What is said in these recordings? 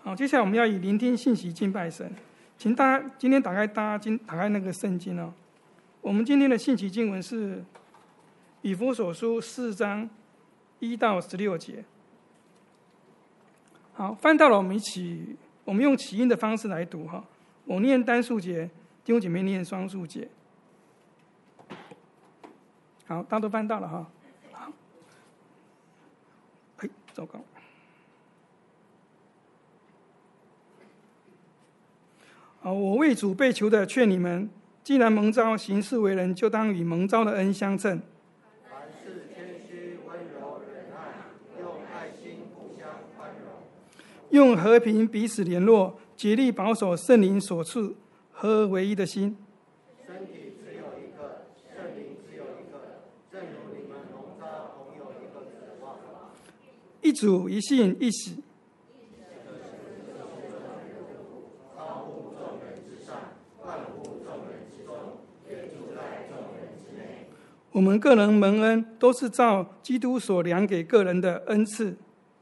好，接下来我们要以聆听信息敬拜神，请大家今天打开那个圣经哦。我们今天的信息经文是以弗所书4章1到16节。好，翻到了我们用起音的方式来读哈。我念单数节，弟兄姐妹念双数节。好，大家都翻到了哈。好，糟糕。我为主被囚的劝你们，既然蒙召行事为人，就当与蒙召的恩相称。 凡事谦虚、温柔、忍耐，用爱心互相宽容， 用和平彼此联络，竭力保守圣灵所赐合而为一的心。 身体只有一个，圣灵只有一个，正如你们蒙召同有一个指望。 一主、一信、一死。我们个人蒙恩，都是照基督所量给个人的恩赐。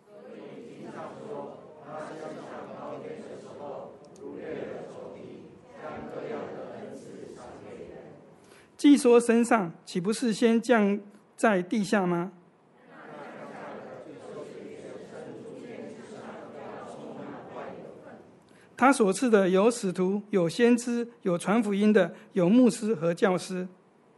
既说升上，岂不是先降在地下吗？他所赐的有使徒，有先知，有传福音的，有牧师和教师。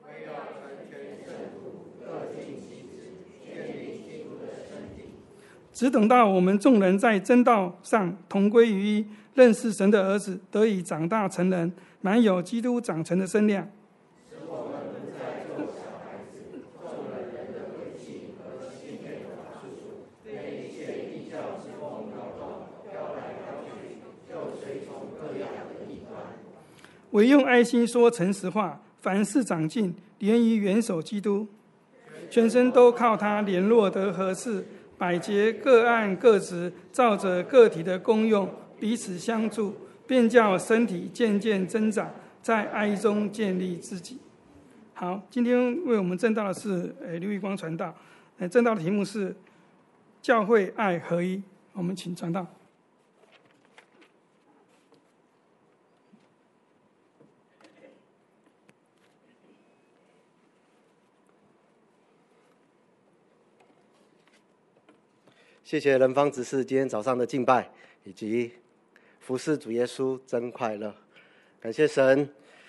只等到我们众人在真道上同归于一，认识神的儿子，得以长大成人，满有基督长成的身量。 使我们不再做小孩子，中了人的诡计和欺骗的法术，被一切异教之风摇动，飘来飘去，就随从各样的异端。 唯用爱心说诚实话，凡事长进，连于元首基督，全身都靠他联络得合适。百节各按各职，照着个体的功用彼此相助，便叫身体渐渐增长，在爱中建立自己。好，今天为我们证道的是刘玉光传道，证道的题目是教会爱合一。我们请传道。 谢谢仁芳执事今天早上的敬拜，以及服侍主耶稣真快乐，感谢神。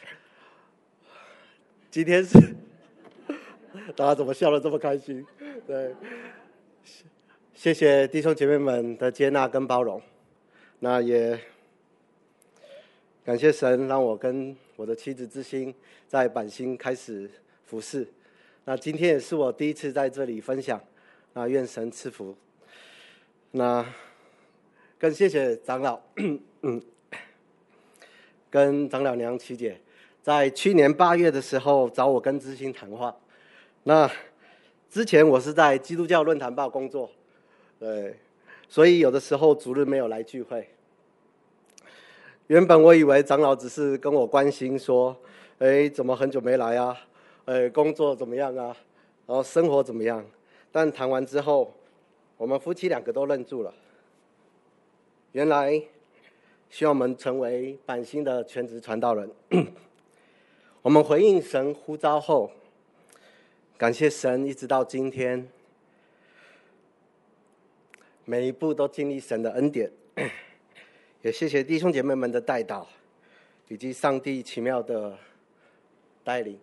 今天是大家怎么笑得这么开心？对，谢谢弟兄姐妹们的接纳跟包容，那也感谢神让我跟我的妻子之心在板新开始服侍。那今天也是我第一次在这里分享，那愿神赐福。那更谢谢长老跟长老娘琪姐，在去年8月的时候找我跟知心谈话。那之前我是在基督教论坛报工作，对，所以有的时候主日没有来聚会。原本我以为长老只是跟我关心说，怎么很久没来啊？工作怎么样啊？然后生活怎么样？但谈完之后，我们夫妻2个都愣住了。原来希望我们成为板新的全职传道人。我们回应神呼召后，感谢神一直到今天，每一步都经历神的恩典。也谢谢弟兄姐妹们的带导，以及上帝奇妙的带领。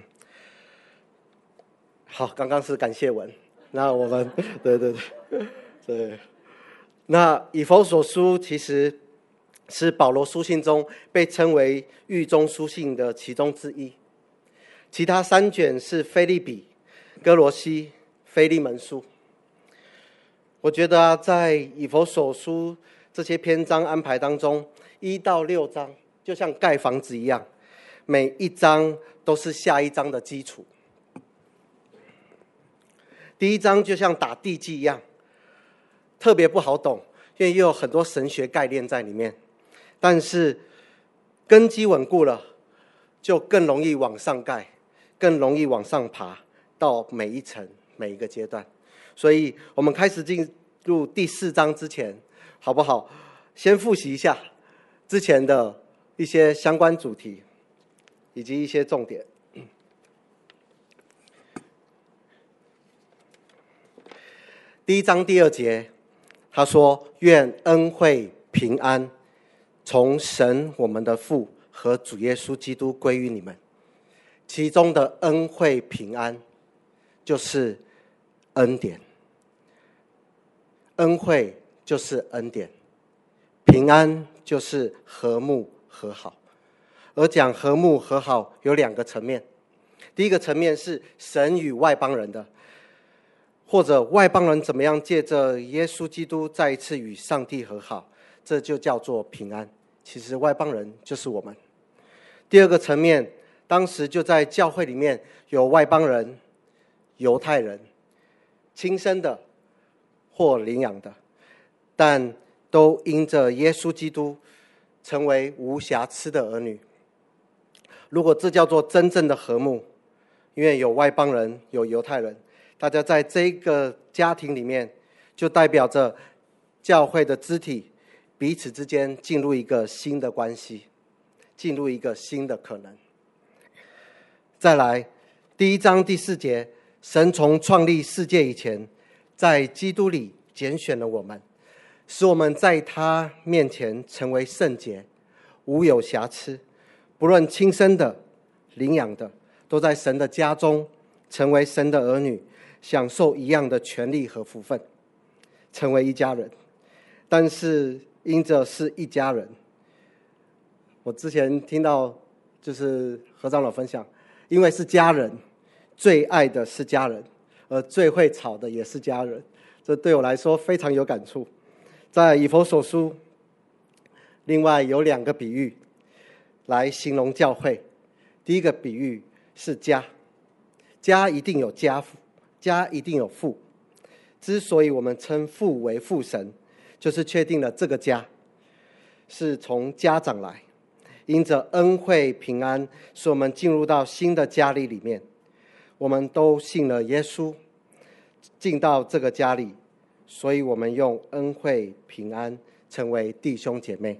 好，刚刚是感谢文。那我们对，那以弗所书其实是保罗书信中被称为狱中书信的其中之一，其他3卷是腓立比、哥罗西、腓利门书。我觉得在以弗所书这些篇章安排当中，1到6章就像盖房子一样，每一章都是下一章的基础。第1章就像打地基一样，特别不好懂，因为又有很多神学概念在里面。但是根基稳固了，就更容易往上盖，更容易往上爬，到每一层、每一个阶段。所以我们开始进入第4章之前，好不好？ 先复习一下之前的一些相关主题以及一些重点。第1章第2节，他说：愿恩惠平安从神我们的父和主耶稣基督归于你们。其中的恩惠平安就是恩典，恩惠就是恩典，平安就是和睦和好。而讲和睦和好有2个层面，第一个层面是神与外邦人的，或者外邦人怎么样借着耶稣基督再一次与上帝和好，这就叫做平安。其实外邦人就是我们。第2个层面，当时就在教会里面有外邦人、犹太人，亲生的或领养的，但都因着耶稣基督成为无瑕疵的儿女。如果这叫做真正的和睦，因为有外邦人有犹太人，大家在这个家庭里面，就代表着教会的肢体彼此之间进入一个新的关系，进入一个新的可能。再来，第1章第4节，神从创立世界以前，在基督里拣选了我们，使我们在他面前成为圣洁，无有瑕疵。不论亲生的、领养的，都在神的家中成为神的儿女，享受一样的权利和福分，成为一家人。但是因着是一家人，我之前听到就是何长老分享，因为是家人，最爱的是家人，而最会吵的也是家人，这对我来说非常有感触。在以弗所书，另外有2个比喻来形容教会。第一个比喻是家，家一定有家父，家一定有父。之所以我们称父为父神，就是确定了这个家是从家长来，因着恩惠平安，使我们进入到新的家里面。我们都信了耶稣，进到这个家里，所以我们用恩惠平安成为弟兄姐妹。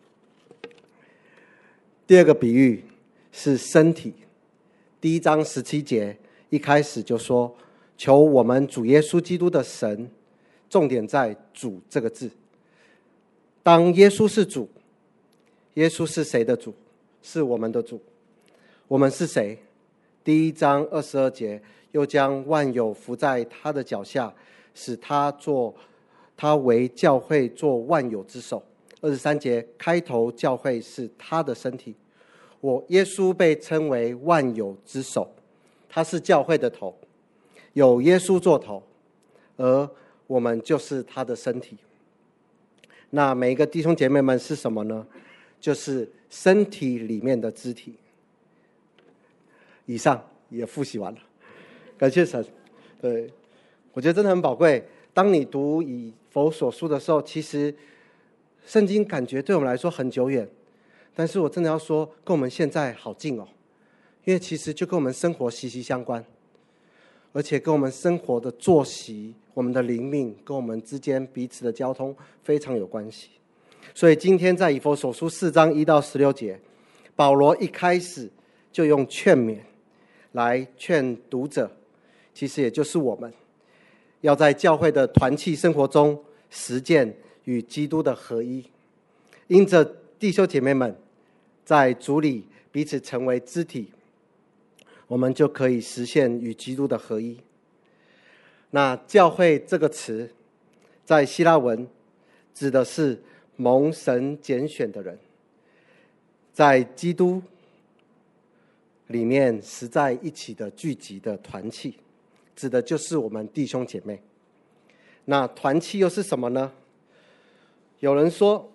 第2个比喻是身体。第1章17节一开始就说，求我们主耶稣基督的神，重点在主这个字。当耶稣是主，耶稣是谁的主？是我们的主。我们是谁？第1章22节又将万有伏在他的脚下，使他为教会做万有之首。23节开头，教会是他的身体。耶稣被称为万有之首，他是教会的头，有耶稣做头，而我们就是他的身体。那每一个弟兄姐妹们是什么呢？就是身体里面的肢体。以上也复习完了，感谢神。对，我觉得真的很宝贵。当你读以弗所书的时候，其实圣经感觉对我们来说很久远，但是我真的要说，跟我们现在好近哦，因为其实就跟我们生活息息相关，而且跟我们生活的作息、我们的灵命跟我们之间彼此的交通非常有关系。所以今天在以弗所书4章1到16节，保罗一开始就用劝勉来劝读者，其实也就是我们，要在教会的团契生活中实践与基督的合一，因着弟兄姐妹们在主里彼此成为肢体，我们就可以实现与基督的合一。那教会这个词在希腊文指的是蒙神拣选的人，在基督里面实在一起的聚集的团契，指的就是我们弟兄姐妹。那团契又是什么呢？有人说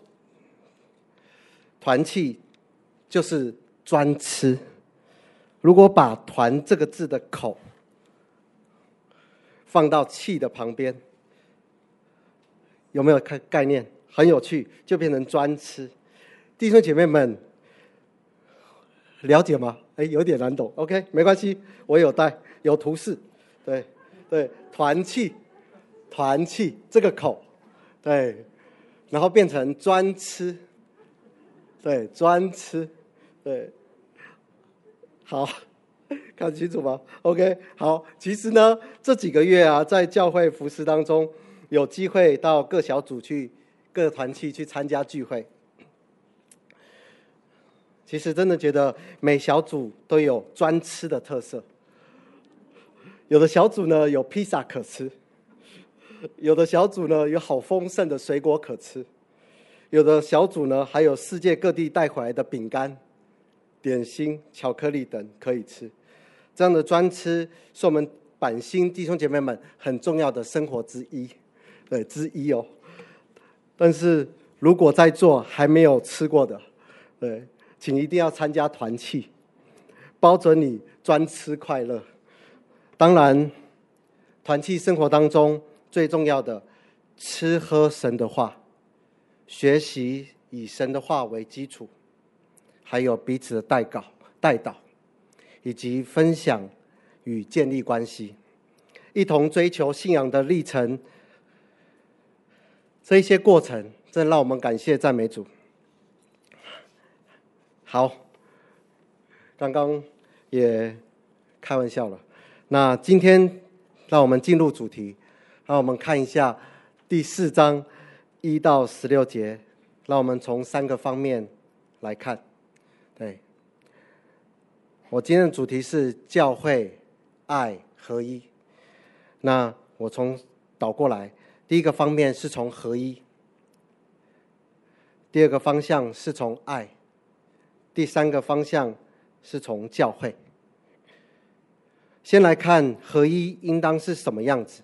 团契就是专吃。如果把团这个字的口放到气的旁边，有没有概念？很有趣，就变成专吃。弟兄姐妹们了解吗？有点难懂 OK 没关系，我有带有图示。对，团契这个口，对， 然后变成专吃，对，专吃，对，好，看清楚吗 ？OK， 好，其实呢，这几个月啊，在教会服事当中，有机会到各小组去、各团契去参加聚会。其实真的觉得每小组都有专吃的特色，有的小组呢有披萨可吃，有的小组呢有好丰盛的水果可吃，有的小组呢还有世界各地带回来的饼干、点心、巧克力等可以吃。这样的专吃是我们板心弟兄姐妹们很重要的生活之一，对，之一哦。但是如果在座还没有吃过的，对，请一定要参加团契，包准你专吃快乐。当然，团契生活当中最重要的，吃喝神的话，学习以神的话为基础，还有彼此的代祷，以及分享与建立关系，一同追求信仰的历程。这一些过程，真让我们感谢赞美主。好，刚刚也开玩笑了。那今天让我们进入主题，让我们看一下第4章1到16节，让我们从3个方面来看。对，我今天的主题是教会爱合一。那我从倒过来，第一个方面是从合一，第二个方向是从爱，第3个方向是从教会。先来看合一应当是什么样子。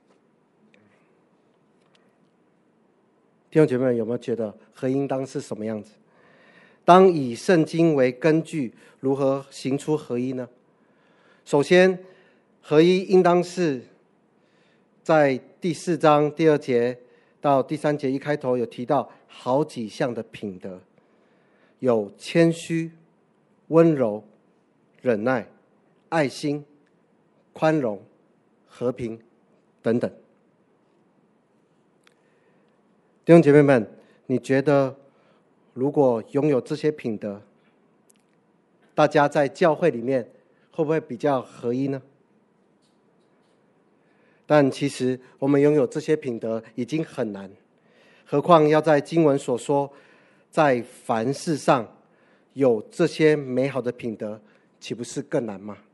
弟兄姐妹们，有没有觉得合一应当是什么样子？当以圣经为根据，如何行出合一呢？首先，合一应当是在第4章第2节到第3节一开头有提到好几项的品德，有谦虚、温柔、忍耐、爱心、宽容、和平等等。弟兄姐妹们，你觉得如果拥有这些品德，大家在教会里面会不会比较合一呢？但其实我们拥有这些品德已经很难，何况要在经文所说，在凡事上有这些美好的品德，岂不是更难吗？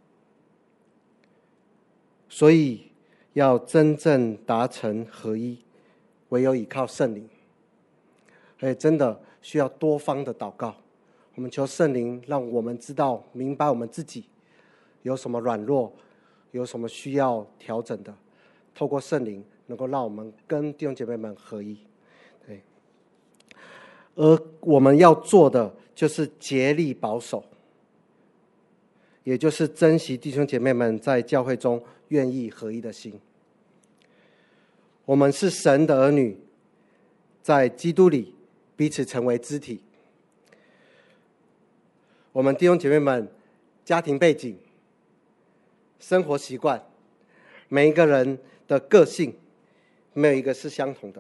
所以要真正达成合一，唯有依靠圣灵。而且真的需要多方的祷告，我们求圣灵让我们知道明白我们自己有什么软弱，有什么需要调整的，透过圣灵能够让我们跟弟兄姐妹们合一。对，而我们要做的就是竭力保守，也就是珍惜弟兄姐妹们在教会中愿意合一的心。我们是神的儿女，在基督里彼此成为肢体。我们弟兄姐妹们家庭背景、生活习惯，每一个人的个性没有一个是相同的。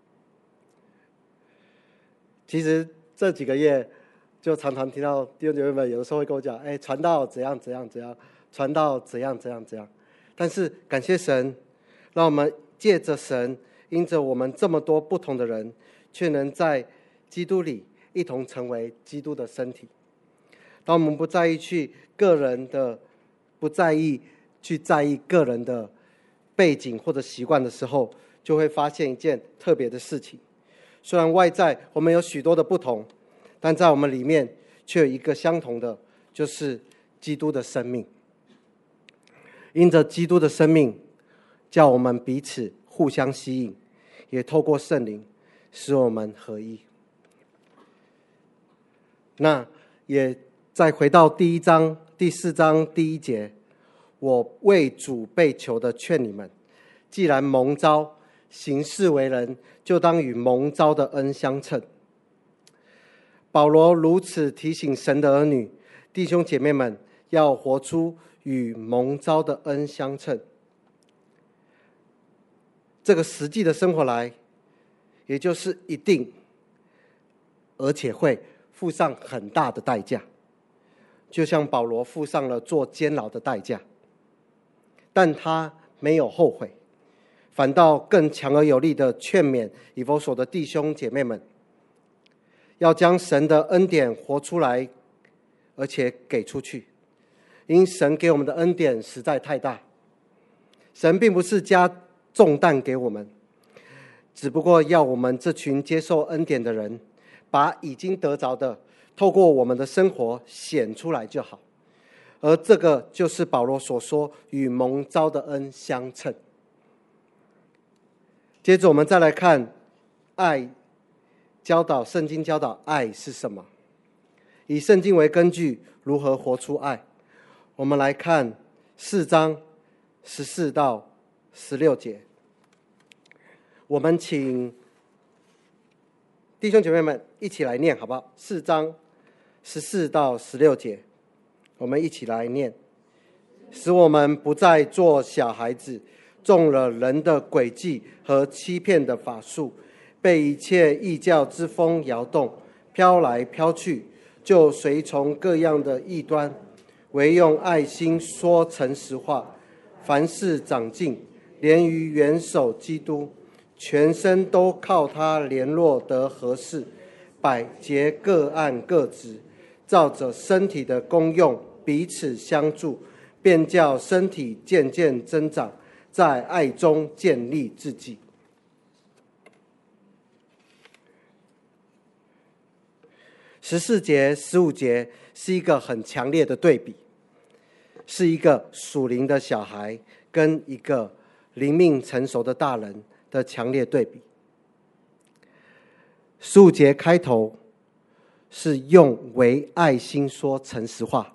其实这几个月就常常听到弟兄姐妹们有的时候会跟我讲，传道怎样怎样怎样，传道怎样怎样怎样。但是感谢神，让我们借着神，因着我们这么多不同的人，却能在基督里一同成为基督的身体。当我们不在意去在意个人的背景或者习惯的时候，就会发现一件特别的事情。虽然外在我们有许多的不同，但在我们里面却有一个相同的，就是基督的生命。因着基督的生命，叫我们彼此互相吸引，也透过圣灵使我们合一。那也再回到第4章第1节，我为主被囚的劝你们，既然蒙召行事为人，就当与蒙召的恩相称。保罗如此提醒神的儿女弟兄姐妹们，要活出与蒙召的恩相称。这个实际的生活来， 也就是一定，而且会付上很大的代价，就像保罗付上了做监牢的代价，但他没有后悔，反倒更强而有力的劝勉以弗所的弟兄姐妹们，要将神的恩典活出来，而且给出去。因神给我们的恩典实在太大，神并不是加重担给我们，只不过要我们这群接受恩典的人，把已经得着的透过我们的生活显出来就好。而这个就是保罗所说与蒙召的恩相称。接着我们再来看爱教导，圣经教导爱是什么，以圣经为根据，如何活出爱。我们来看4章14到16节，我们请弟兄姐妹们一起来念好不好？4章14到16节，我们一起来念。使我们不再做小孩子，中了人的诡计和欺骗的法术，被一切异教之风摇动，飘来飘去，就随从各样的异端，唯用爱心说诚实话，凡事长进，连于元首基督，全身都靠他联络得合适，百节各按各职，照着身体的功用彼此相助，便叫身体渐渐增长，在爱中建立自己。14节、15节是一个很强烈的对比，是一个属灵的小孩跟一个灵命成熟的大人的强烈对比。15节开头是用为爱心说诚实话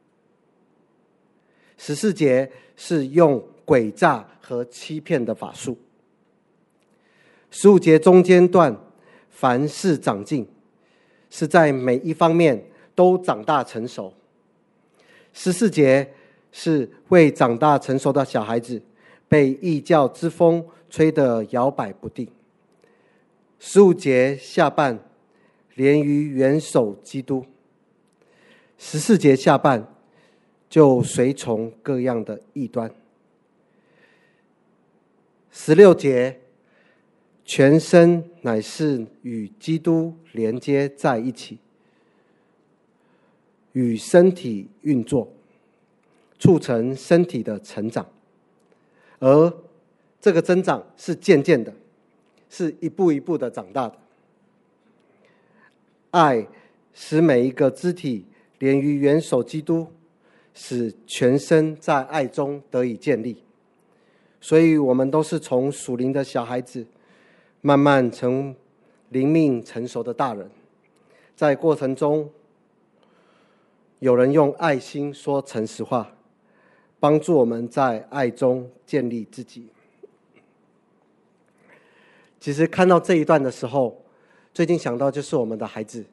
，14节是用诡诈和欺骗的法术。15节中间段凡事长进，是在每一方面都长大成熟。14节是为长大成熟的小孩子，被异教之风吹得摇摆不定。15节下半连于元首基督。14节下半就随从各样的异端。16节全身乃是与基督连接在一起，与身体运作，促成身体的成长，而这个增长是渐渐的，是一步一步的长大的。爱使每一个肢体连于元首基督，使全身在爱中得以建立。所以我们都是从属灵的小孩子慢慢成灵命成熟的大人，在过程中有人用爱心说诚实话，帮助我们在爱中建立自己。其实看到这一段的时候，最近想到就是我们的孩子，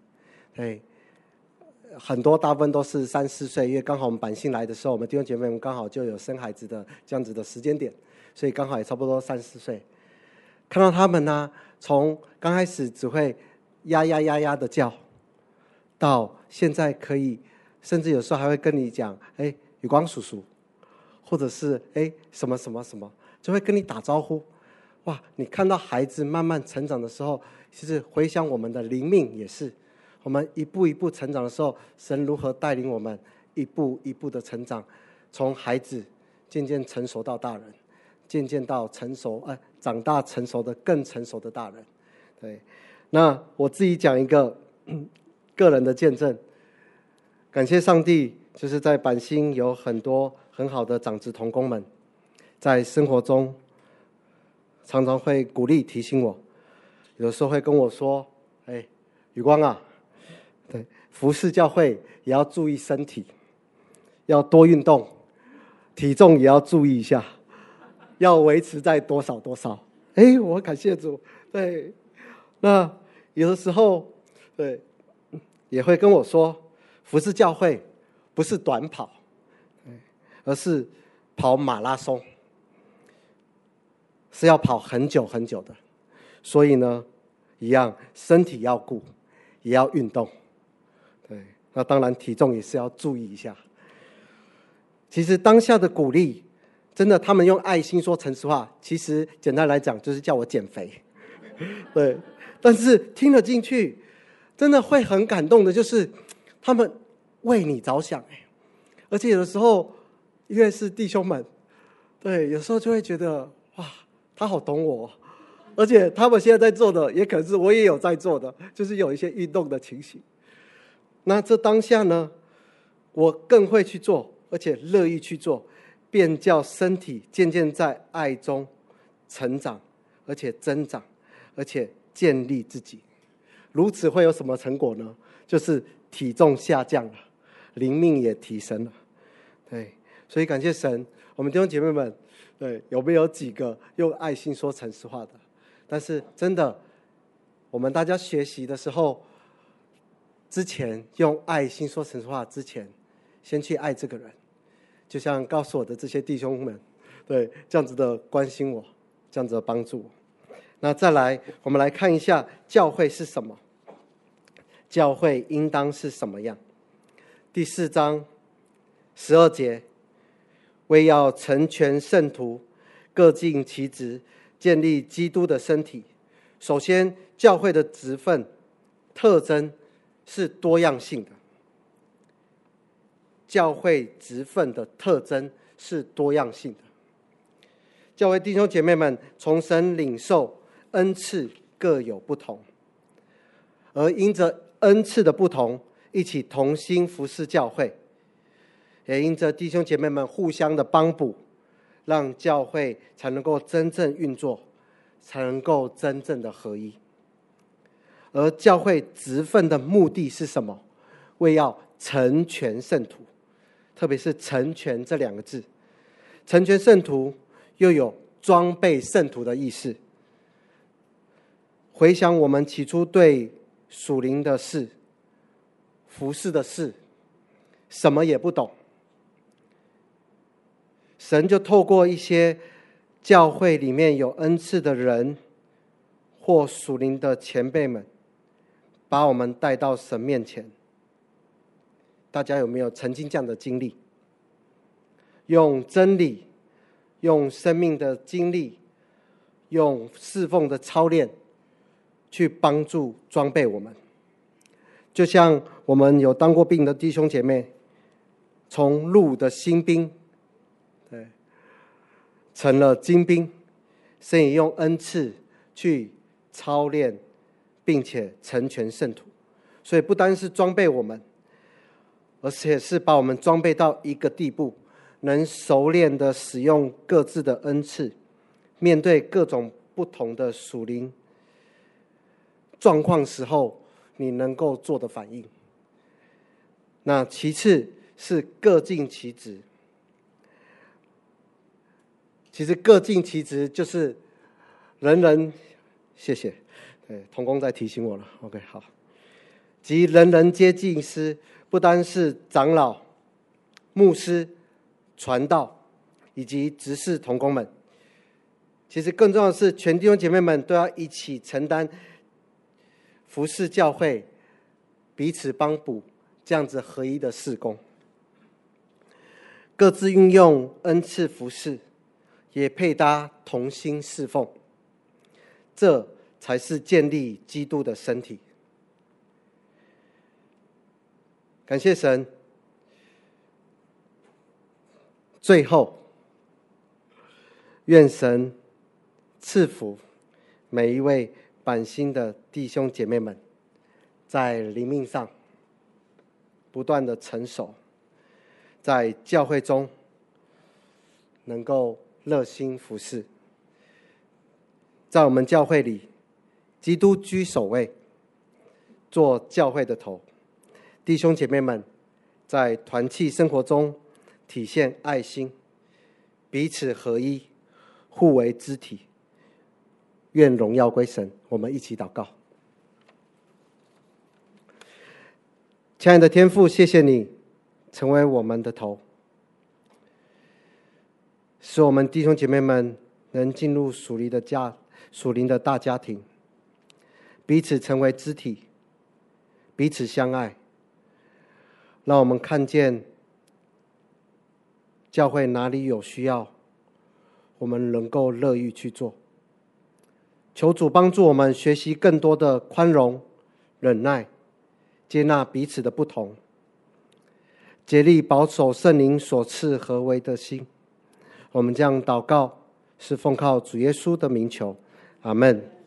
很多大部分都是3、4岁，因为刚好我们板信来的时候，我们弟兄姐妹们刚好就有生孩子的这样子的时间点，所以刚好也差不多3、4岁。看到他们呢，从刚开始只会呀呀呀呀的叫，到现在可以，甚至有时候还会跟你讲，宇光叔叔，或者是什么什么什么，就会跟你打招呼。哇，你看到孩子慢慢成长的时候，其实回想我们的灵命也是，我们一步一步成长的时候，神如何带领我们一步一步的成长，从孩子渐渐成熟到大人，渐渐到成熟，长大成熟的更成熟的大人。对，那我自己讲一个个人的见证，感谢上帝，就是在板新有很多很好的长子同工们，在生活中常常会鼓励提醒我，有时候会跟我说，宇光啊，对，服侍教会也要注意身体，要多运动，体重也要注意一下，要维持在多少多少。我感谢主。对，那有的时候对也会跟我说，服侍教会不是短跑，而是跑马拉松，是要跑很久很久的。所以呢， 一样，身体要顾，也要运动。对，那当然体重也是要注意一下。其实当下的鼓励，真的他们用爱心说诚实话，其实简单来讲就是叫我减肥。对，但是听了进去，真的会很感动的，就是他们为你着想，而且有的时候因为是弟兄们，对，有时候就会觉得哇，他好懂我，而且他们现在在做的也可能是我也有在做的，就是有一些运动的情形。那这当下呢，我更会去做，而且乐意去做，便叫身体渐渐在爱中成长，而且增长，而且建立自己。如此会有什么成果呢？就是体重下降了，灵命也提升了。对，所以感谢神。我们弟兄姐妹们，对，有没有几个用爱心说诚实话的？但是真的，我们大家学习的时候，之前用爱心说诚实话之前，先去爱这个人，就像告诉我的这些弟兄们，对，这样子的关心我，这样子的帮助我。那再来，我们来看一下教会是什么，教会应当是什么样。第4章12节，为要成全圣徒，各尽其职，建立基督的身体。首先，教会的职分特征是多样性的。教会职分的特征是多样性的。教会弟兄姐妹们从神领受恩赐各有不同，而因着恩赐的不同，一起同心服侍教会，也因着弟兄姐妹们互相的帮补，让教会才能够真正运作，才能够真正的合一。而教会职分的目的是什么？为要成全圣徒，特别是成全这2个字，成全圣徒又有装备圣徒的意思。回想我们起初对属灵的事、服事的事，什么也不懂，神就透过一些教会里面有恩赐的人或属灵的前辈们，把我们带到神面前。大家有没有曾经这样的经历？用真理，用生命的经历，用侍奉的操练去帮助装备我们。就像我们有当过兵的弟兄姐妹，从入的新兵，对，成了精兵，神也用恩赐去操练，并且成全圣徒。所以不单是装备我们，而且是把我们装备到一个地步，能熟练的使用各自的恩赐，面对各种不同的属灵状况时候，你能够做的反应。那其次是各尽其职。其实各尽其职就是人人，谢谢，对，同工在提醒我了。OK， 好，即人人皆祭司，不单是长老、牧师、传道以及执事同工们，其实更重要的是，全弟兄姐妹们都要一起承担服侍教会，彼此帮补，这样子合一的事工。各自运用恩赐服侍，也配搭同心侍奉，这才是建立基督的身体。感谢神。最后，愿神赐福每一位板心的弟兄姐妹们，在灵命上不断的成熟，在教会中能够热心服侍。在我们教会里，基督居首位，做教会的头。弟兄姐妹们在团契生活中体现爱心，彼此合一，互为肢体。愿荣耀归神。我们一起祷告。亲爱的天父，谢谢你成为我们的头，使我们弟兄姐妹们能进入属灵的大家庭， 彼此成为肢体，彼此相爱。让我们看见教会哪里有需要，我们能够乐意去做。求主帮助我们学习更多的宽容、忍耐，接纳彼此的不同，竭力保守圣灵所赐合为的心。我们这样祷告，是奉靠主耶稣的名求，阿们。